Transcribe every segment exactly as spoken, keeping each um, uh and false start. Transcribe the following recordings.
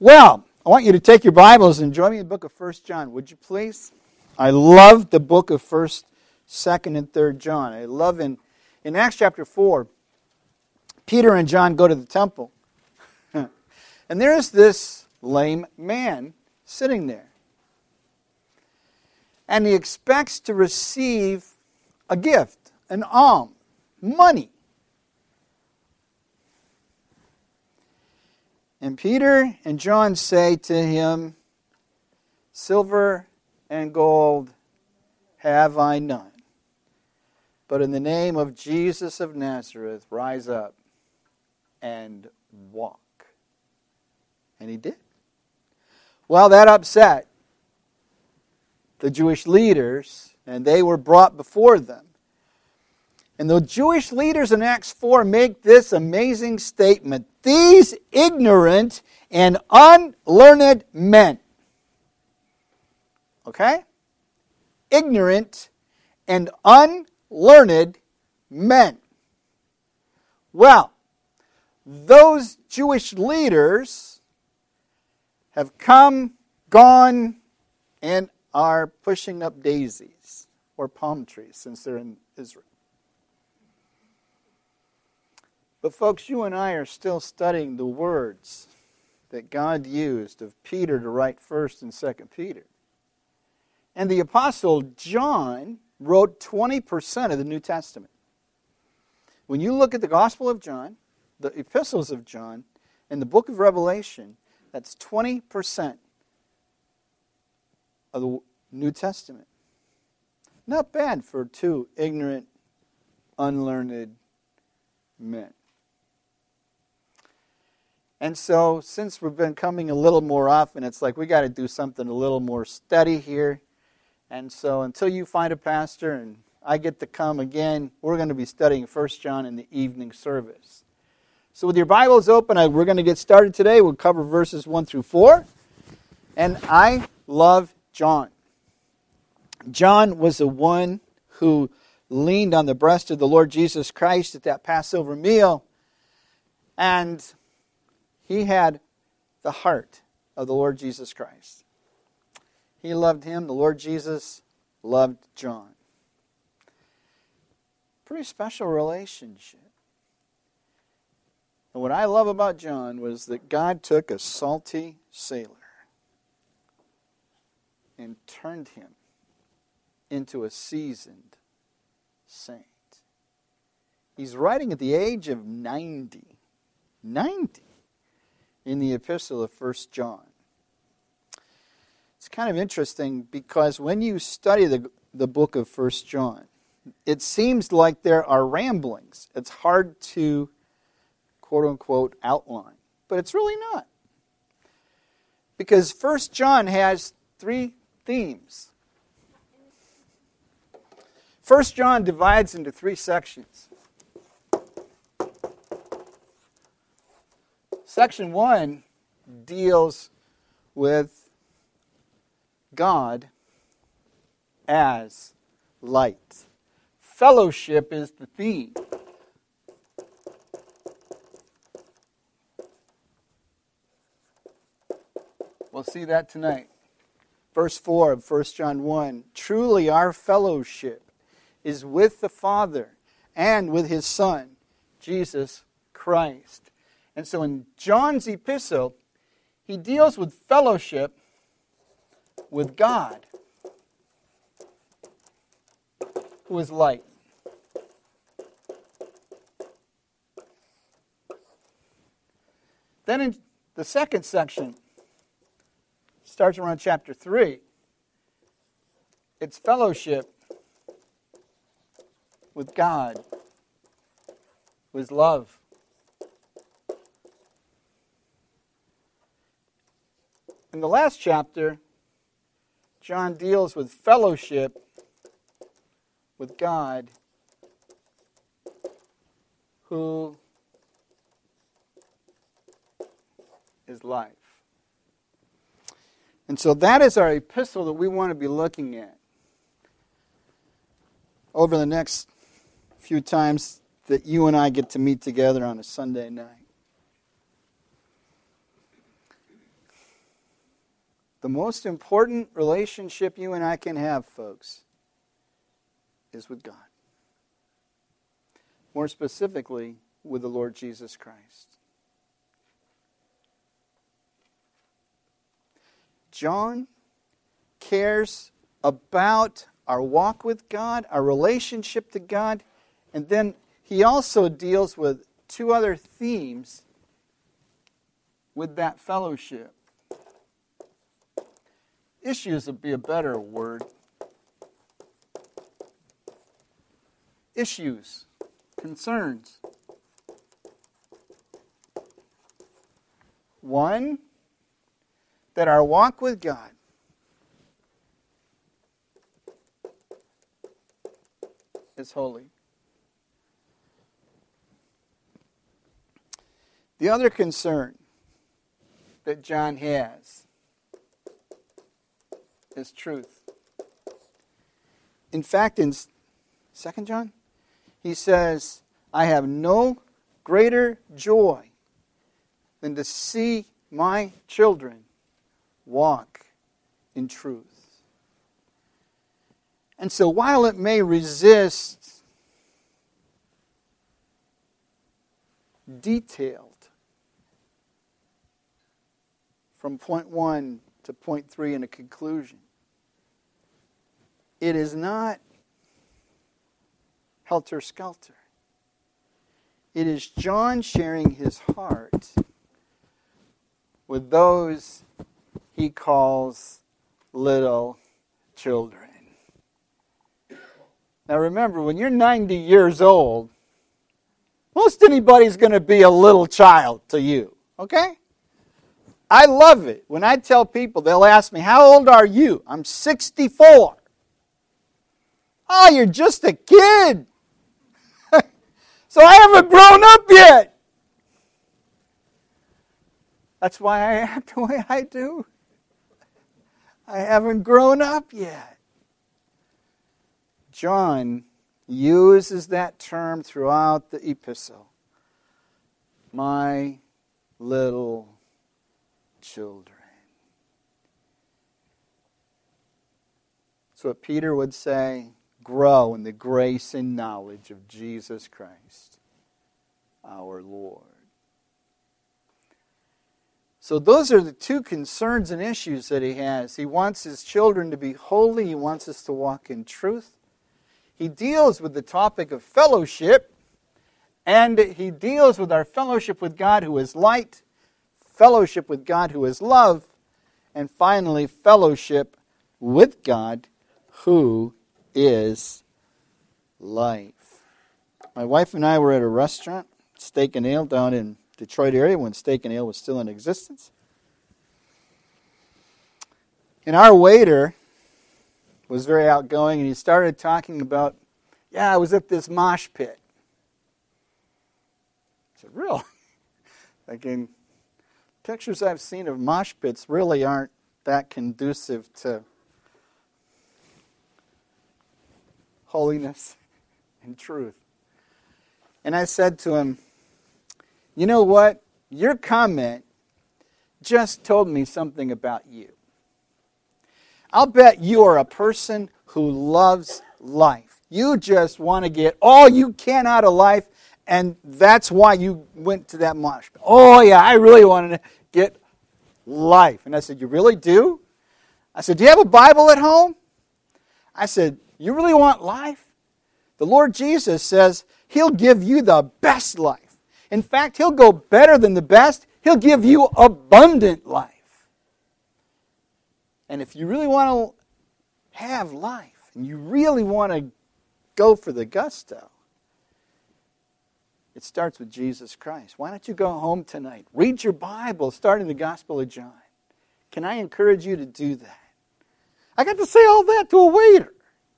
Well, I want you to take your Bibles and join me in the book of First John, would you please? I love the book of First, Second, and Third John. I love in, in Acts chapter four, Peter and John go to the temple. And there's this lame man sitting there. And he expects to receive a gift, an alms, money. And Peter and John say to him, "Silver and gold have I none, but in the name of Jesus of Nazareth, rise up and walk." And he did. Well, that upset the Jewish leaders, and they were brought before them. And the Jewish leaders in Acts four make this amazing statement: "These ignorant and unlearned men." Okay? Ignorant and unlearned men. Well, those Jewish leaders have come, gone, and are pushing up daisies or palm trees since they're in Israel. But folks, you and I are still studying the words that God used of Peter to write First and Second Peter. And the Apostle John wrote twenty percent of the New Testament. When you look at the Gospel of John, the epistles of John, and the book of Revelation, that's twenty percent of the New Testament. Not bad for two ignorant, unlearned men. And so, since we've been coming a little more often, it's like we got to do something a little more steady here. And so, until you find a pastor and I get to come again, we're going to be studying First John in the evening service. So, with your Bibles open, we're going to get started today. We'll cover verses one through four. And I love John. John was the one who leaned on the breast of the Lord Jesus Christ at that Passover meal. And he had the heart of the Lord Jesus Christ. He loved him. The Lord Jesus loved John. Pretty special relationship. And what I love about John was that God took a salty sailor and turned him into a seasoned saint. He's writing at the age of ninety. ninety. In the epistle of First John. It's kind of interesting because when you study the, the book of First John, it seems like there are ramblings. It's hard to, quote-unquote, outline. But it's really not. Because First John has three themes. First John divides into three sections. Section one deals with God as light. Fellowship is the theme. We'll see that tonight. Verse four of First John one. "Truly our fellowship is with the Father and with His Son, Jesus Christ." And so in John's epistle, he deals with fellowship with God, who is light. Then in the second section, starts around chapter three. It's fellowship with God, who is love. In the last chapter, John deals with fellowship with God, who is life. And so that is our epistle that we want to be looking at over the next few times that you and I get to meet together on a Sunday night. The most important relationship you and I can have, folks, is with God. More specifically, with the Lord Jesus Christ. John cares about our walk with God, our relationship to God, and then he also deals with two other themes with that fellowship. Issues would be a better word. Issues, concerns. One, that our walk with God is holy. The other concern that John has is truth. In fact, in Second John, he says, I have no greater joy than to see my children walk in truth. And so while it may resist detailed from point one to point three in a conclusion, it is not helter-skelter. It is John sharing his heart with those he calls little children. Now remember, when you're ninety years old, most anybody's going to be a little child to you, okay? I love it. When I tell people, they'll ask me, how old are you? I'm sixty-four. Oh, you're just a kid. So I haven't grown up yet. That's why I act the way I do. I haven't grown up yet. John uses that term throughout the epistle. My little children. That's what Peter would say, grow in the grace and knowledge of Jesus Christ, our Lord. So those are the two concerns and issues that he has. He wants his children to be holy. He wants us to walk in truth. He deals with the topic of fellowship, and he deals with our fellowship with God who is light, fellowship with God who is love, and finally, fellowship with God who is life. My wife and I were at a restaurant, Steak and Ale, down in Detroit area when Steak and Ale was still in existence. And our waiter was very outgoing, and he started talking about, yeah, I was at this mosh pit. I said, really? Thinking, pictures I've seen of mosh pits really aren't that conducive to holiness and truth. And I said to him, you know what? Your comment just told me something about you. I'll bet you are a person who loves life. You just want to get all you can out of life, and that's why you went to that mosh pit. Oh, yeah, I really wanted to get life. And I said, you really do? I said, do you have a Bible at home? I said, you really want life? The Lord Jesus says He'll give you the best life. In fact, He'll go better than the best. He'll give you abundant life. And if you really want to have life, and you really want to go for the gusto, it starts with Jesus Christ. Why don't you go home tonight? Read your Bible, starting the Gospel of John. Can I encourage you to do that? I got to say all that to a waiter.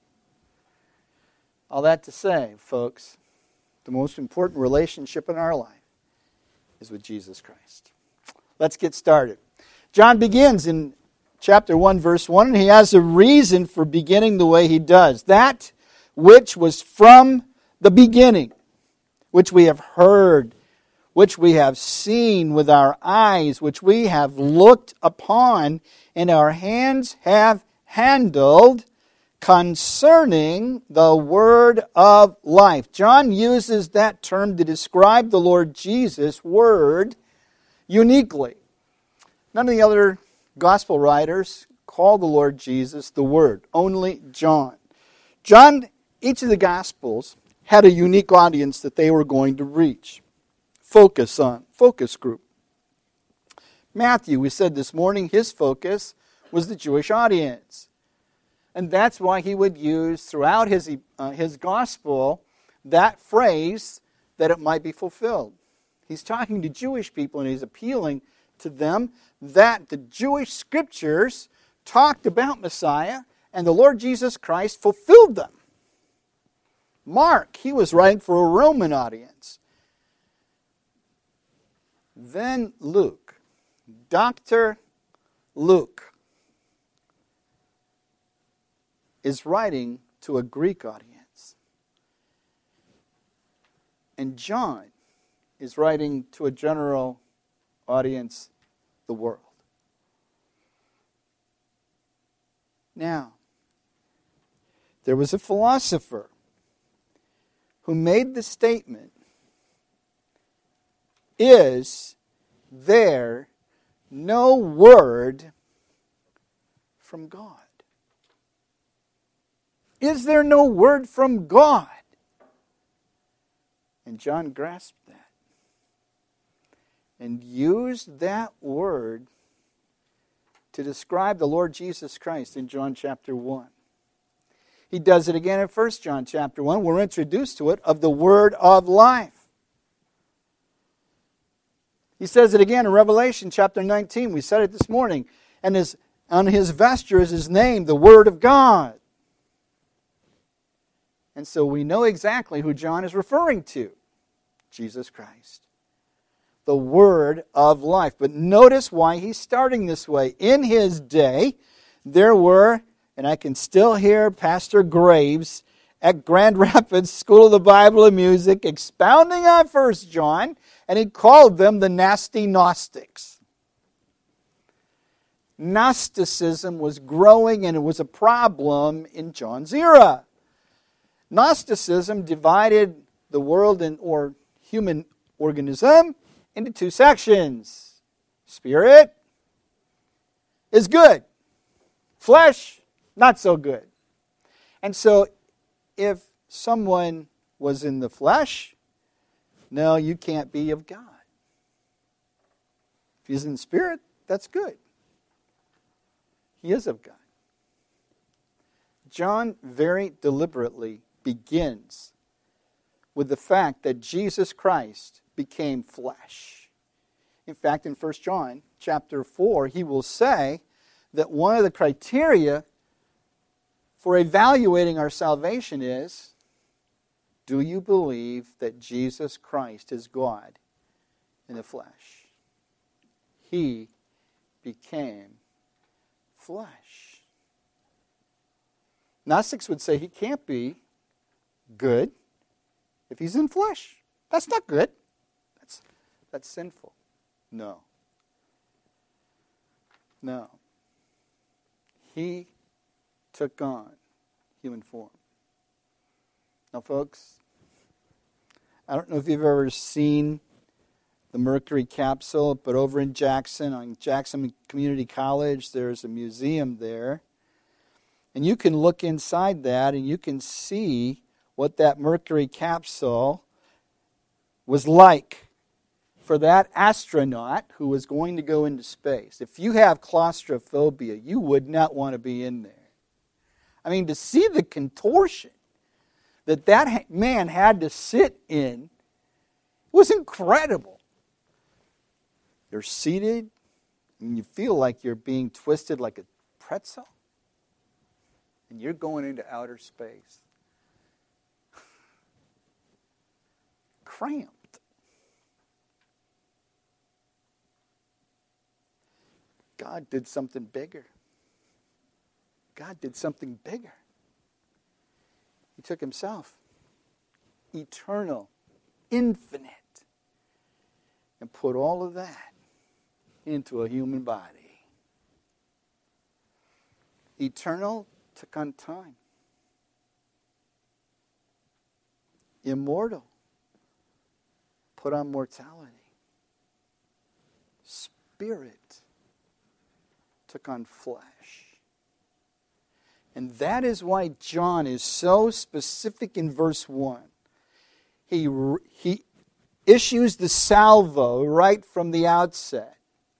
All that to say, folks, the most important relationship in our life is with Jesus Christ. Let's get started. John begins in chapter one, verse one, and he has a reason for beginning the way he does. That which was from the beginning, which we have heard, which we have seen with our eyes, which we have looked upon, and our hands have handled, concerning the word of life. John uses that term to describe the Lord Jesus' word uniquely. None of the other gospel writers call the Lord Jesus the Word. Only John. John, each of the gospels had a unique audience that they were going to reach. Focus on, focus group. Matthew, we said this morning, his focus was the Jewish audience. And that's why he would use throughout his, uh, his gospel that phrase that it might be fulfilled. He's talking to Jewish people and he's appealing to them that the Jewish scriptures talked about Messiah and the Lord Jesus Christ fulfilled them. Mark, he was writing for a Roman audience. Then Luke, Doctor Luke, is writing to a Greek audience. And John is writing to a general audience, the world. Now, there was a philosopher who made the statement, is there no word from God? Is there no word from God? And John grasped that and used that word to describe the Lord Jesus Christ in John chapter one. He does it again in First John chapter one. We're introduced to it of the word of life. He says it again in Revelation chapter nineteen. We said it this morning. And his, on his vesture is his name, the Word of God. And so we know exactly who John is referring to. Jesus Christ. The Word of life. But notice why he's starting this way. In his day, there were, and I can still hear Pastor Graves at Grand Rapids School of the Bible and Music expounding on First John, and he called them the nasty Gnostics. Gnosticism was growing and it was a problem in John's era. Gnosticism divided the world in, or human organism into two sections. Spirit is good. Flesh, not so good. And so if someone was in the flesh, no, you can't be of God. If he's in the spirit, that's good. He is of God. John very deliberately begins with the fact that Jesus Christ became flesh. In fact, in First John chapter four, he will say that one of the criteria for evaluating our salvation is, do you believe that Jesus Christ is God in the flesh? He became flesh. Gnostics would say he can't be good if he's in flesh. That's not good. That's, that's sinful. No. No. He took on human form. Now, folks, I don't know if you've ever seen the Mercury capsule, but over in Jackson, on Jackson Community College, there's a museum there. And you can look inside that and you can see what that Mercury capsule was like for that astronaut who was going to go into space. If you have claustrophobia, you would not want to be in there. I mean, to see the contortion that that man had to sit in was incredible. You're seated and you feel like you're being twisted like a pretzel. And you're going into outer space. Cramped. God did something bigger. God did something bigger. He took himself, eternal, infinite, and put all of that into a human body. Eternal took on time. Immortal put on mortality. Spirit took on flesh. And that is why John is so specific in verse one. He, he issues the salvo right from the outset.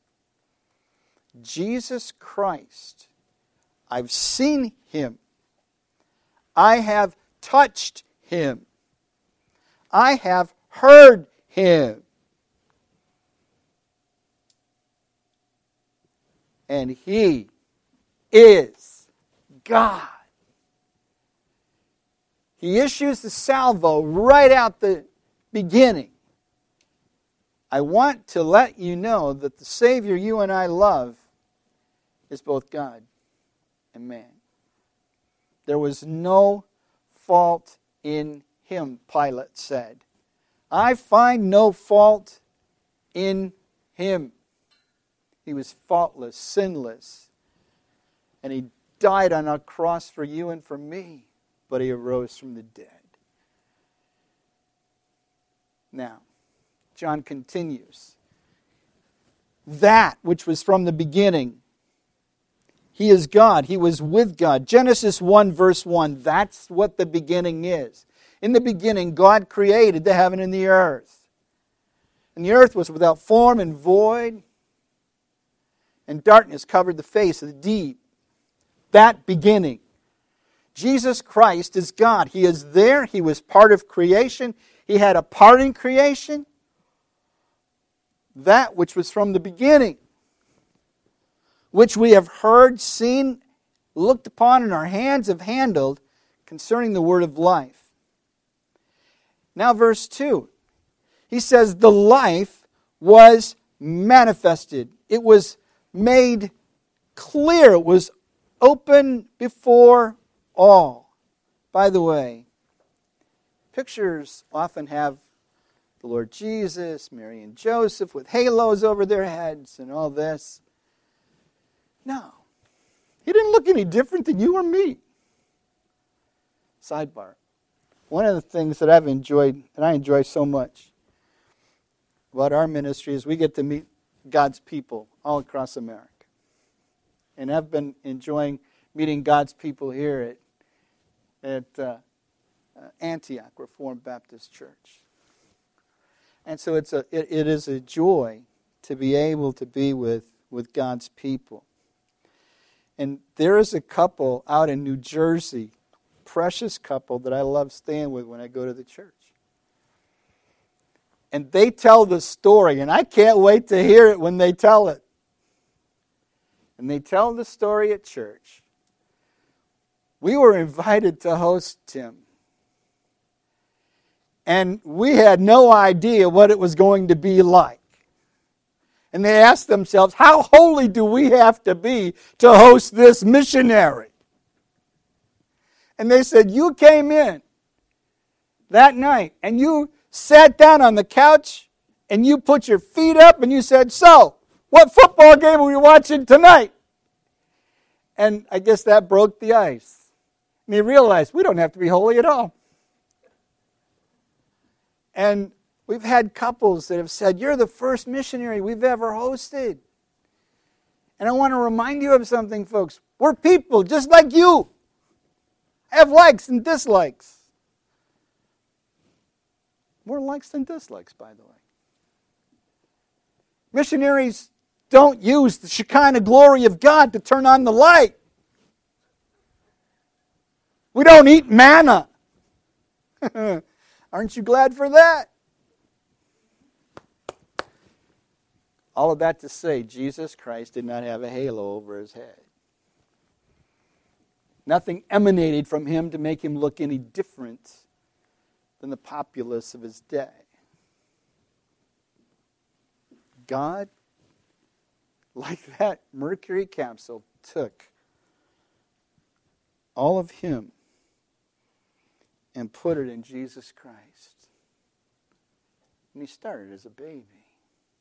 Jesus Christ, I've seen him. I have touched him. I have heard him. And he is God. He issues the salvo right out the beginning. I want to let you know that the Savior you and I love is both God and man. There was no fault in him, Pilate said. I find no fault in him. He was faultless, sinless, and he died on a cross for you and for me, but he arose from the dead. Now, John continues. That which was from the beginning, he is God. He was with God. Genesis one verse one, that's what the beginning is. In the beginning, God created the heaven and the earth. And the earth was without form and void, and darkness covered the face of the deep. That beginning. Jesus Christ is God. He is there. He was part of creation. He had a part in creation. That which was from the beginning, which we have heard, seen, looked upon, and our hands have handled concerning the word of life. Now verse two. He says, the life was manifested. It was made clear. It was open before all. By the way, pictures often have the Lord Jesus, Mary and Joseph with halos over their heads and all this. No. He didn't look any different than you or me. Sidebar. One of the things that I've enjoyed, and I enjoy so much about our ministry, is we get to meet God's people all across America. And I've been enjoying meeting God's people here at, at uh, Antioch Reformed Baptist Church. And so it's a, it, it is a joy to be able to be with, with God's people. And there is a couple out in New Jersey, precious couple that I love staying with when I go to the church. And they tell the story, and I can't wait to hear it when they tell it. And they tell the story at church. We were invited to host Tim. And we had no idea what it was going to be like. And they asked themselves, how holy do we have to be to host this missionary? And they said, you came in that night and you sat down on the couch and you put your feet up and you said, so, what football game are we watching tonight? And I guess that broke the ice. And they realized we don't have to be holy at all. And we've had couples that have said, you're the first missionary we've ever hosted. And I want to remind you of something, folks. We're people just like you. Have likes and dislikes. More likes than dislikes, by the way. Missionaries don't use the Shekinah glory of God to turn on the light. We don't eat manna. Aren't you glad for that? All of that to say, Jesus Christ did not have a halo over his head. Nothing emanated from him to make him look any different than the populace of his day. God, like that Mercury capsule, took all of him and put it in Jesus Christ. And he started as a baby.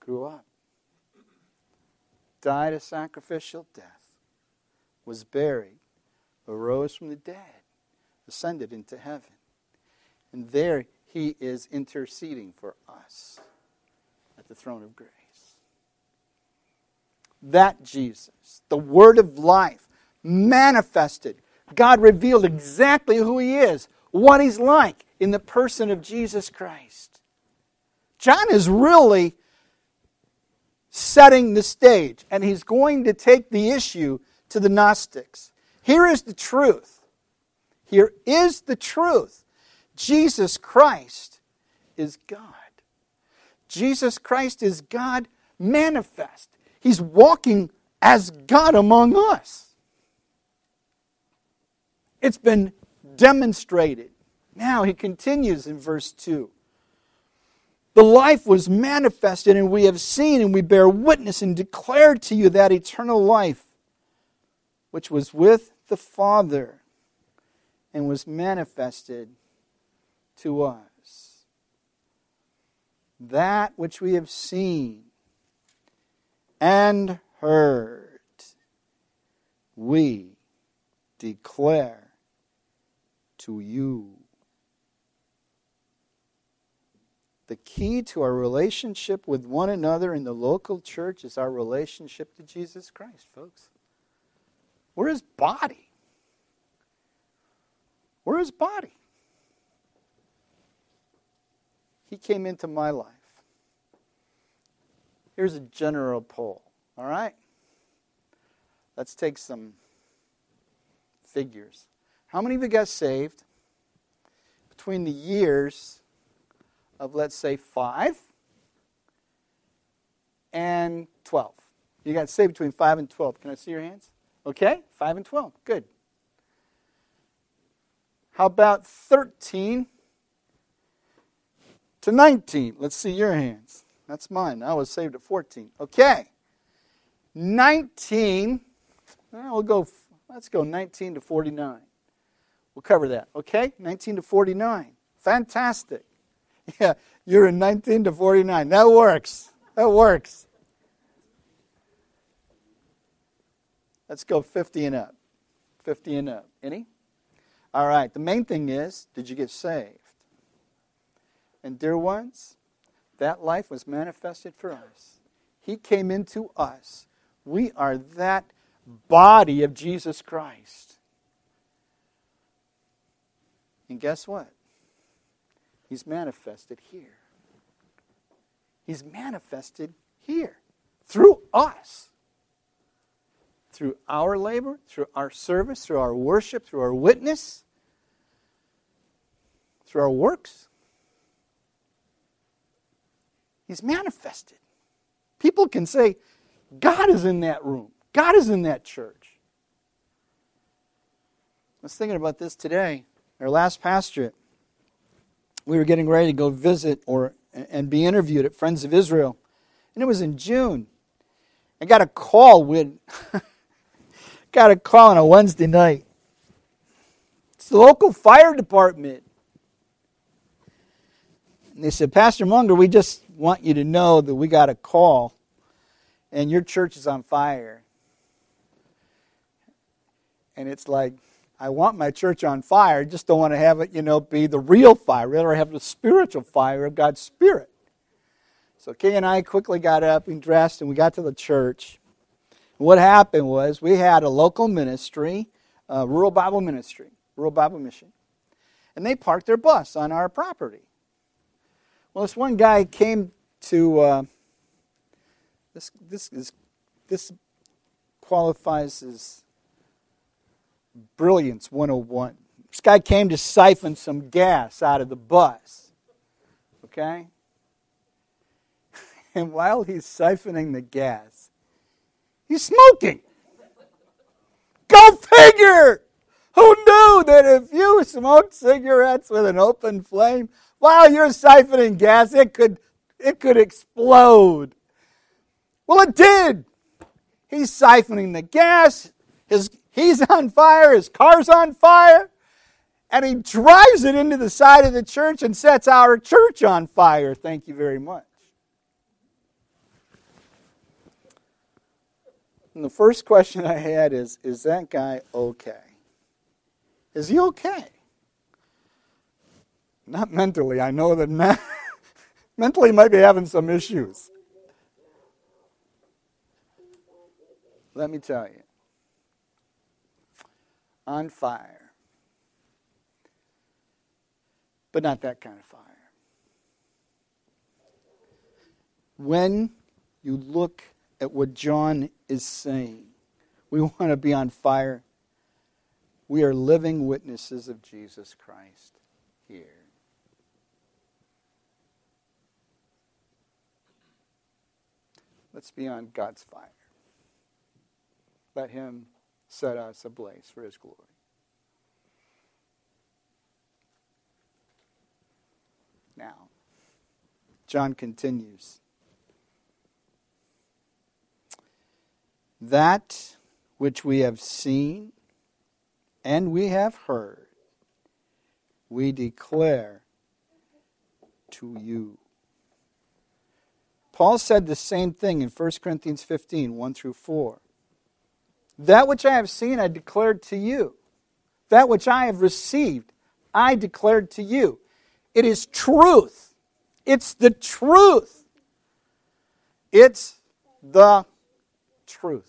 grew up, died a sacrificial death, was buried, arose from the dead, ascended into heaven. And there he is interceding for us at the throne of grace. That Jesus, the Word of life, manifested. God revealed exactly who he is, what he's like in the person of Jesus Christ. John is really setting the stage, and he's going to take the issue to the Gnostics. Here is the truth. Here is the truth. Jesus Christ is God. Jesus Christ is God manifest. He's walking as God among us. It's been demonstrated. Now he continues in verse two. The life was manifested, and we have seen, and we bear witness and declare to you that eternal life, which was with the Father and was manifested to us. That which we have seen and heard, we declare to you. The key to our relationship with one another in the local church is our relationship to Jesus Christ, folks. We're his body. We're his body. He came into my life. Here's a general poll, all right? Let's take some figures. How many of you got saved between the years of, let's say, five and twelve? You got saved between five and twelve. Can I see your hands? Okay, five and twelve. Good. How about thirteen to nineteen? Let's see your hands. That's mine. I was saved at fourteen. Okay. nineteen. Well, we'll go, let's go nineteen to forty-nine. We'll cover that. Okay? nineteen to forty-nine. Fantastic. Yeah, you're in nineteen to forty-nine. That works. That works. Let's go fifty and up. fifty and up. Any? All right. The main thing is, did you get saved? And dear ones, that life was manifested for us. He came into us. We are that body of Jesus Christ. And guess what? He's manifested here. He's manifested here. Through us. Through our labor, through our service, through our worship, through our witness, through our works. He's manifested. People can say, God is in that room. God is in that church. I was thinking about this today. Our last pastorate, we were getting ready to go visit or and be interviewed at Friends of Israel. And it was in June. I got a call with got a call on a Wednesday night. It's the local fire department. And they said, Pastor Munger, we just want you to know that we got a call and your church is on fire. And it's like, I want my church on fire. I just don't want to have it, you know, be the real fire. Rather have the spiritual fire of God's Spirit. So Kay and I quickly got up and dressed and we got to the church. And what happened was we had a local ministry, uh, rural Bible ministry, rural Bible mission. And they parked their bus on our property. Well, this one guy came to, uh, this, this, is, this qualifies as Brilliance one oh one. This guy came to siphon some gas out of the bus. Okay? And while he's siphoning the gas, he's smoking. Go figure! Who knew that if you smoked cigarettes with an open flame, while you're siphoning gas, it could, it could explode. Well, it did. He's siphoning the gas. His, he's on fire. His car's on fire. And he drives it into the side of the church and sets our church on fire. Thank you very much. And the first question I had is, is that guy okay? Is he okay? Not mentally. I know that me- mentally he might be having some issues. Let me tell you. On fire. But not that kind of fire. When you look at what John is saying, we want to be on fire. We are living witnesses of Jesus Christ here. Let's be on God's fire. Let Him set us ablaze for His glory. Now, John continues. That which we have seen and we have heard, we declare to you. Paul said the same thing in First Corinthians fifteen, one through four. That which I have seen, I declared to you. That which I have received, I declared to you. It is truth. It's the truth. It's the truth.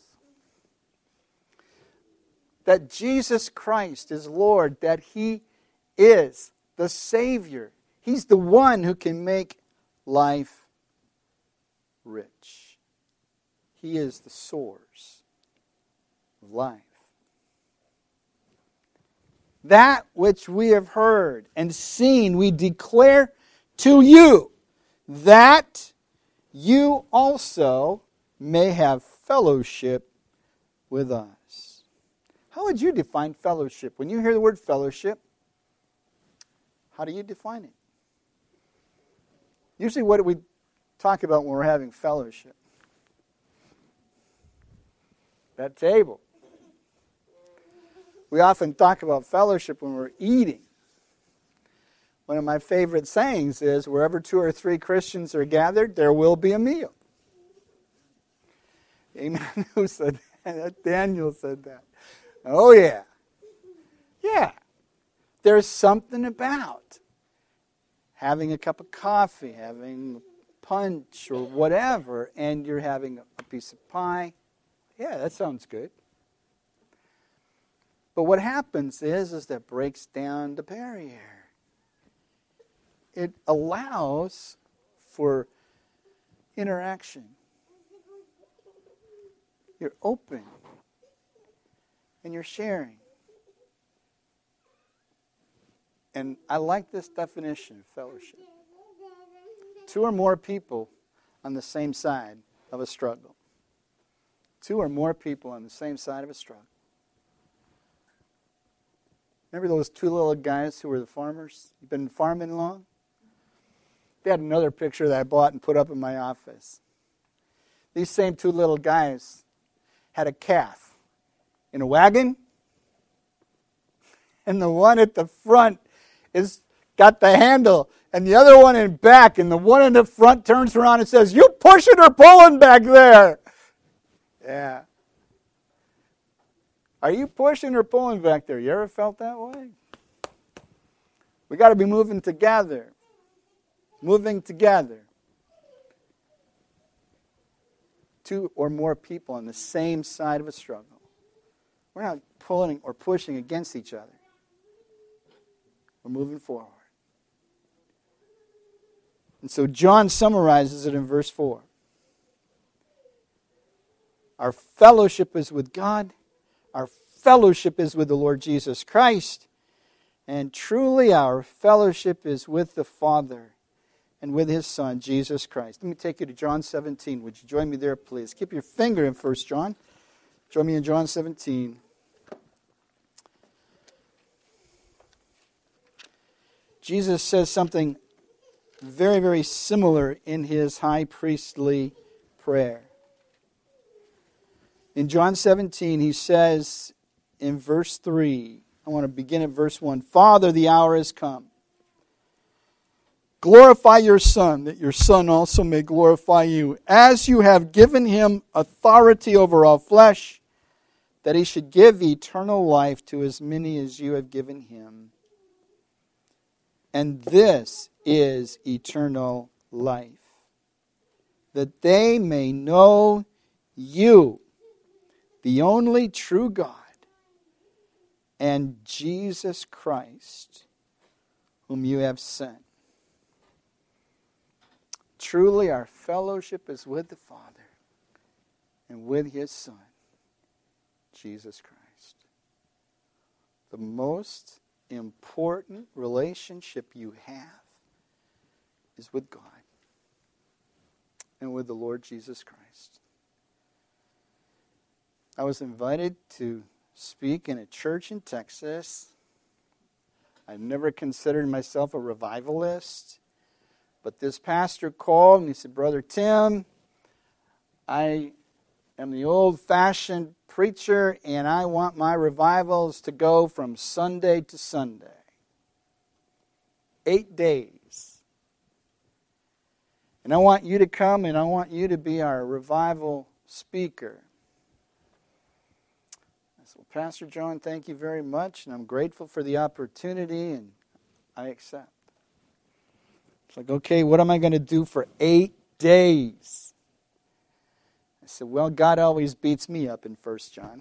That Jesus Christ is Lord, that He is the Savior. He's the one who can make life rich. He is the source of life. That which we have heard and seen, we declare to you, that you also may have fellowship with us. How would you define fellowship? When you hear the word fellowship, how do you define it? Usually what do we talk about when we're having fellowship? That table. We often talk about fellowship when we're eating. One of my favorite sayings is, wherever two or three Christians are gathered, there will be a meal. Amen. Who said that? Daniel said that. Oh, yeah. Yeah. There's something about having a cup of coffee, having punch or whatever, and you're having a piece of pie. Yeah, that sounds good. But what happens is, is that breaks down the barrier. It allows for interaction. You're open. And you're sharing. And I like this definition of fellowship. Two or more people on the same side of a struggle. Two or more people on the same side of a struggle. Remember those two little guys who were the farmers? You've been farming long? They had another picture that I bought and put up in my office. These same two little guys had a calf in a wagon, and the one at the front is got the handle, and the other one in back, and the one in the front turns around and says, "You pushing or pulling back there?" Yeah. Are you pushing or pulling back there? You ever felt that way? We got to be moving together. Moving together. Two or more people on the same side of a struggle. We're not pulling or pushing against each other. We're moving forward. And so John summarizes it in verse four. Our fellowship is with God. Our fellowship is with the Lord Jesus Christ. And truly our fellowship is with the Father and with His Son, Jesus Christ. Let me take you to John seventeen. Would you join me there, please? Keep your finger in First John. Join me in John seventeen. Jesus says something very, very similar in His high priestly prayer. In John seventeen, He says in verse three, I want to begin at verse one, "Father, the hour has come. Glorify your Son, that your Son also may glorify you, as you have given him authority over all flesh, that he should give eternal life to as many as you have given him. And this is eternal life, that they may know you, the only true God, and Jesus Christ, whom you have sent. Truly, our fellowship is with the Father and with his Son, Jesus Christ. The most important relationship you have is with God and with the Lord Jesus Christ. I was invited to speak in a church in Texas. I never considered myself a revivalist. But this pastor called and he said, Brother Tim, I am the old-fashioned preacher and I want my revivals to go from Sunday to Sunday. Eight days. And I want you to come and I want you to be our revival speaker. I said, well, Pastor John, thank you very much, and I'm grateful for the opportunity, and I accept. It's like, okay, what am I going to do for eight days? I said, well, God always beats me up in First John.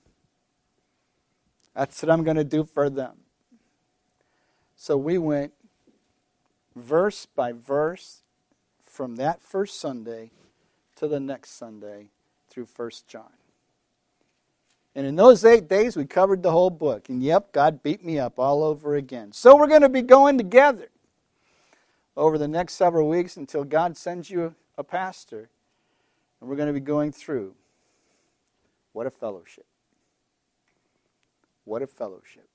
That's what I'm going to do for them. So we went verse by verse from that first Sunday to the next Sunday through First John. And in those eight days, we covered the whole book. And yep, God beat me up all over again. So we're going to be going together over the next several weeks until God sends you a pastor. And we're going to be going through what a fellowship. What a fellowship.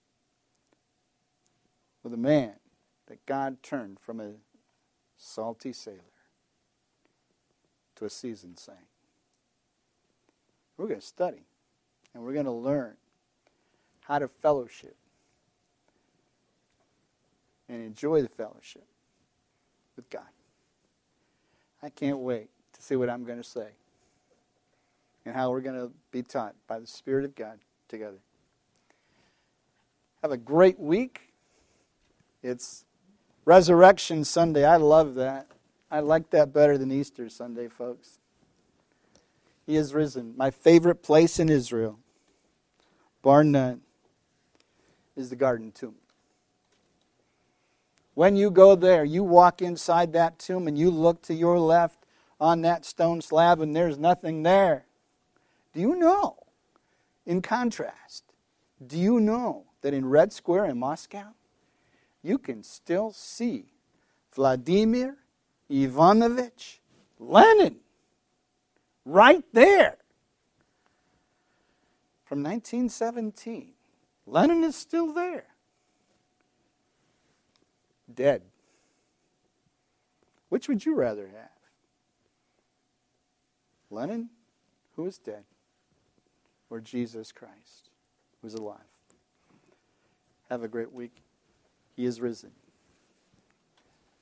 With a man that God turned from a salty sailor to a seasoned saint. We're going to study. And we're going to learn how to fellowship and enjoy the fellowship with God. I can't wait to see what I'm going to say and how we're going to be taught by the Spirit of God together. Have a great week. It's Resurrection Sunday. I love that. I like that better than Easter Sunday, folks. He is risen. My favorite place in Israel, bar none, is the Garden Tomb. When you go there, you walk inside that tomb and you look to your left on that stone slab and there's nothing there. Do you know, in contrast, do you know that in Red Square in Moscow, you can still see Vladimir Ivanovich Lenin right there. From nineteen seventeen. Lenin is still there. Dead. Which would you rather have? Lenin, who is dead, or Jesus Christ, who is alive? Have a great week. He is risen.